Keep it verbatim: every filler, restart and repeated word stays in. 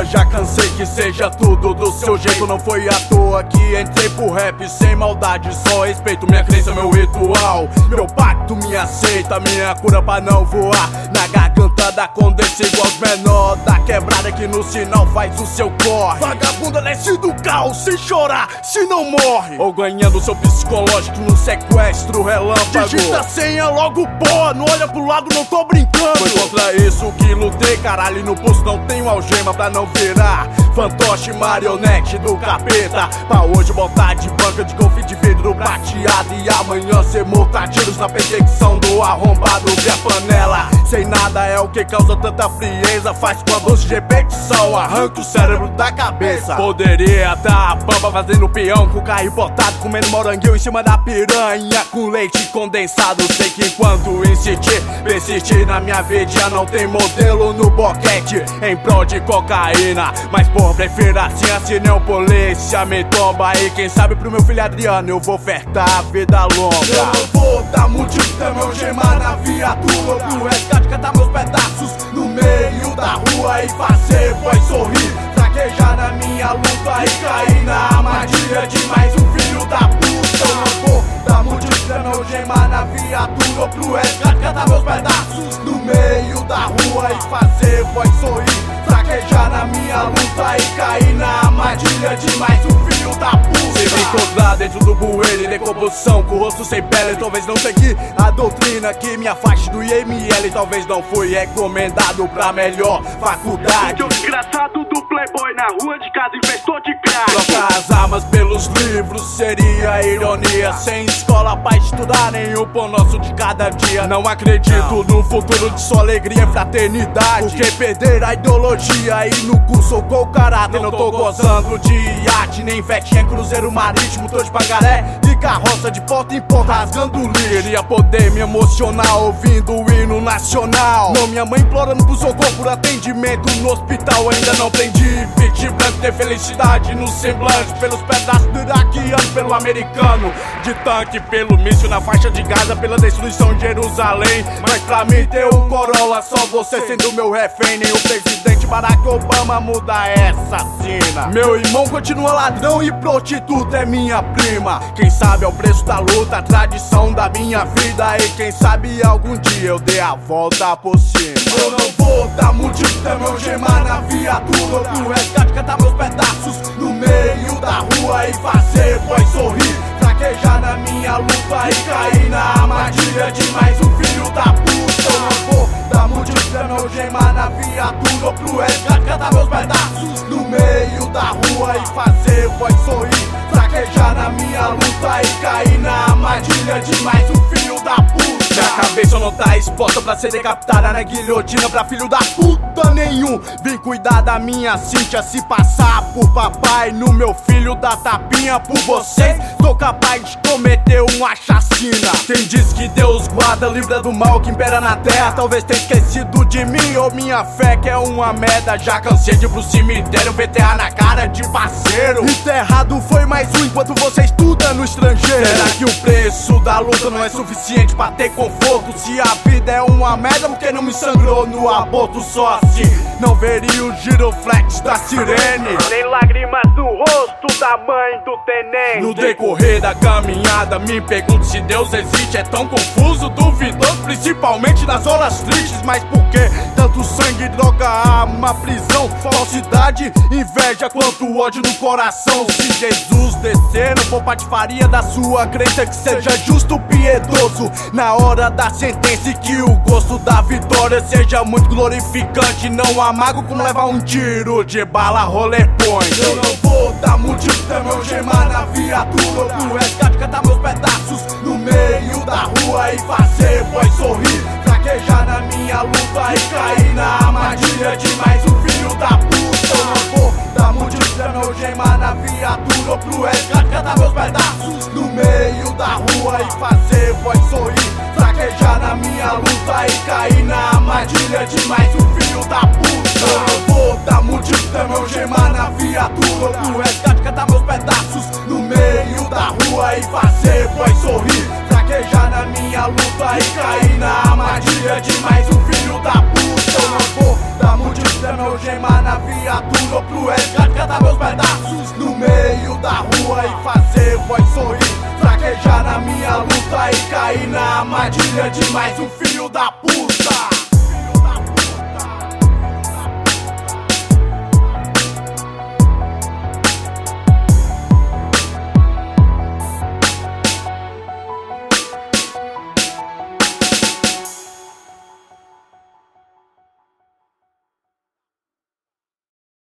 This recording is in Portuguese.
vida, já cansei que seja tudo do seu jeito. Não foi à toa que entrei pro rap sem maldade, só respeito minha crença, meu ritual, meu pacto me aceita, minha cura pra não voar na garganta da condessa, igual os menor da quebrada que no sinal faz o seu corre. Vagabunda desce do carro sem chorar, se não morre, ou ganhando seu psicológico no sequestro relâmpago. Digita a senha logo, pô, não olha pro lado, não tô brincando. Foi contra isso que lutei, caralho, e no pulso não tenho algema pra não virar fantoche marionete do capeta. Pra hoje botar de banca de golfe de vidro prateado e amanhã ser morto a tiros na perseguição do arrombado de a panela. Sem nada é o que causa tanta frieza, faz com a doce de repetição, arranca o cérebro da cabeça. Poderia tá a pampa fazendo peão com o carro importado, comendo moranguinho em cima da piranha com leite condensado. Sei que enquanto insistir, persistir na minha vida, não tem modelo no boquete em prol de cocaína. Mas por prefiro assim, assim não polícia me tomba. E quem sabe pro meu filho Adriano eu vou ofertar a vida longa. Eu não vou dar motivo pra meu gemar na viatura, pro resgate catar meus pedaços no meio da rua e fazer voz sorrir, fraquejar na minha luta e cair na armadilha de mais um filho da puta. Eu não vou dar motivo pra meu gemar na viatura, pro resgate catar meus pedaços no meio da rua e fazer voz sorrir, fraquejar na minha luta e cair na armadilha de mais um filho da puta. Se me encontrar dentro do bueiro em decomposição, com o rosto sem pele, talvez não segui a doutrina que me afaste do I M L. Talvez não fui recomendado pra melhor faculdade. Que o desgraçado do playboy na rua de casa investou de crack. Trocar as armas pelos livros seria ironia. Sem escola pra estudar, nenhum pão nosso de cada dia. Não acredito num futuro de só alegria e fraternidade, porque perder a ideologia e no curso com o caráter. Não tô gozando de iate, nem vetinha, cruzeiro marítimo, tô de pagaré e carroça de porta em porta rasgando lixo. Queria poder me emocionar ouvindo o hino nacional, não minha mãe implorando pro socorro por atendimento no hospital. Ainda não aprendi vinte branco ter felicidade no semblante, pelos pedaços do iraquiano, pelo americano de tanque, pelo míssil na faixa de Gaza, pela destruição de Jerusalém. Mas pra mim ter um Corolla, só você sendo meu refém, nem o presidente Barack Obama muda essa cena. Meu irmão continua ladrão e prostituta é minha prima. Quem sabe é o preço da luta, a tradição da minha vida, e quem sabe algum dia eu dei a volta por cima. Eu não vou dar motivo pra meu gemar na viatura, pro resgate catar meus pedaços no meio da rua e fazer voz sorrir, fraquejar na minha luta e cair na armadilha de mais um filho da puta. Eu não vou dar motivo pra meu gemar na viatura, pro resgate catar meus pedaços no meio da rua e fazer voz sorrir, fraquejar na minha luta e cair na armadilha de mais um filho da puta. Minha cabeça não tá exposta pra ser decapitada na guilhotina pra filho da puta nenhum. Vim cuidar da minha Cíntia, se passar por papai no meu filho da tapinha. Por vocês, tô capaz de cometer uma chacina. Quem diz que Deus guarda, livra do mal que impera na terra, talvez tenha esquecido de mim ou minha fé que é uma merda. Já cansei de ir pro cemitério ver terra na cara de parceiro. Enterrado foi mais um enquanto você estuda no estrangeiro. Será que o preço da luta não é suficiente pra ter conforto? Se a vida é uma merda, porque não me sangrou no aborto? Só assim não veria o giroflex da sirene, nem lágrimas no rosto da mãe do tenente. No decorrer da caminhada me pergunto se Deus existe. É tão confuso, duvidoso, principalmente nas horas tristes. Mas por que tanto sangue, droga, arma, prisão, falsidade, inveja, quanto ódio no coração? Se Jesus descer, não for patifaria da sua crença, que seja justo, piedoso na hora da sentença, e que o gosto da vitória seja muito glorificante. Não amargo como levar um tiro de bala rolê point. Eu não vou dar motivo pra meu gemar na viatura, pro resgate catar meus pedaços no meio da rua e fazer voz sorrir, fraquejar na minha luta e cair na armadilha de mais um filho da puta. Eu não vou dar motivo pra meu gemar na viatura, pro resgate catar meus pedaços no meio da rua e fazer voz sorrir, fraquejar na minha luta e cair na armadilha de mais um filho da puta. Eu não vou dar motivo pra meu gemar na viatura, pro resgate catar meus pedaços no meio da rua e fazer voz sorrir, fraquejar na minha luta e cair na armadilha de mais um filho da puta. Eu não vou dar motivo pra meu gemar na viatura, língua pro resgate, cantar meus pedaços no meio da rua e fazer voz sorrir, fraquejar na minha luta e cair na armadilha de mais um filho da puta.